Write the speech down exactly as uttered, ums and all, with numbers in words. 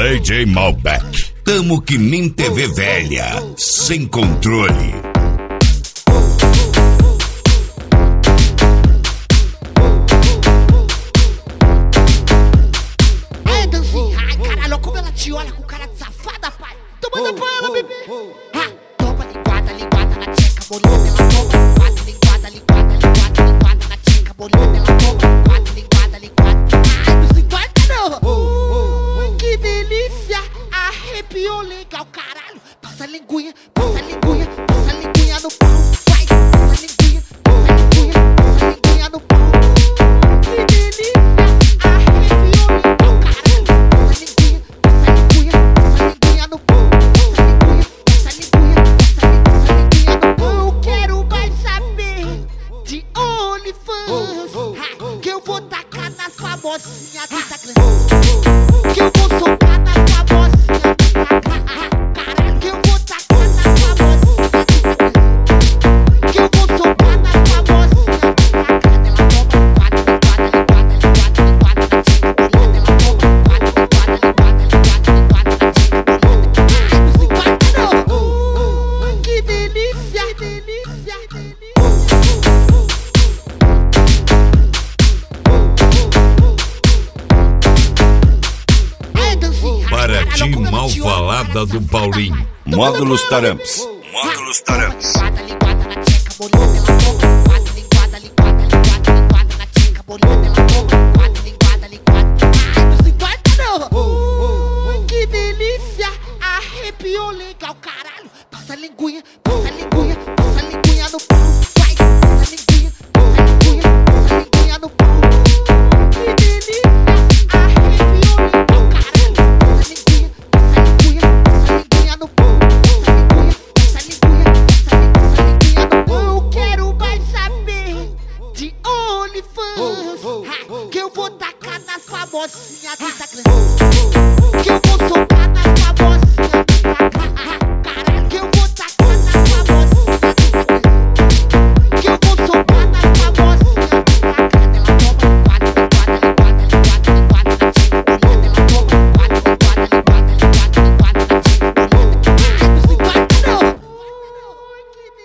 D J Malbec. Tamo que nem T V velha, sem controle. Aí, Danzinha, ai, caralho, como ela te olha com cara de safada, pai. Toma na bala, bebê. Ah, toma linguada, linguada na tcheca, bolida dela, toma linguada, linguada, linguada, linguada, linguada na tcheca, bolida dela, toma linguada, linguada, linguada. Ai, não se importa não. Que delícia, arrepiou legal, caralho. Passa a linguinha, passa a linguinha, passa a linguinha no pau. Vai, passa a linguinha, passa a linguinha, passa a linguinha no pau. Que delícia, arrepiou legal, caralho. Passa a linguinha, passa a linguinha, passa a linguinha no pau. Passa a linguinha, passa a linguinha, passa a linguinha no pau. Eu quero mais saber de OnlyFans, ha, que eu vou tacar nas famosinhas do Instagram. Que eu vou socar nas famosinhas do Instagram. Caralho, que eu vou tacar nas famosinhas do Instagram. Que eu vou socar nas famosinhas do Instagram. Ela toma linguada, linguada, linguada, linguada, linguada na tcheca, bolada. Ela toma linguada, linguada, linguada, linguada, linguada na tcheca, bolada. Ai, não se importa não. Que delícia, que delícia, que delícia. Paraty mal falada do Paulinho. Módulos Taramps. Módulos Taramps. Linguada, linguada na tcheca, bolida dela, toma linguada, linguada, linguada, linguada, linguada na tcheca, bolida dela, toma linguada, linguada, linguada. Ai, não se importa não. Que delícia, arrepiou legal, caralho. Passa a linguinha, passa a linguinha, passa a linguinha no pau. Vai, passa a linguinha, passa a linguinha, passa a linguinha no pau. Que delícia, arrepiou legal, caralho. Passa a linguinha, passa a linguinha, passa a linguinha no pau. Passa a linguinha, passa a linguinha, passa a linguinha, passa a linguinha no pau. Eu quero mais saber de OnlyFans, ha, que eu vou tacar nas famosinhas do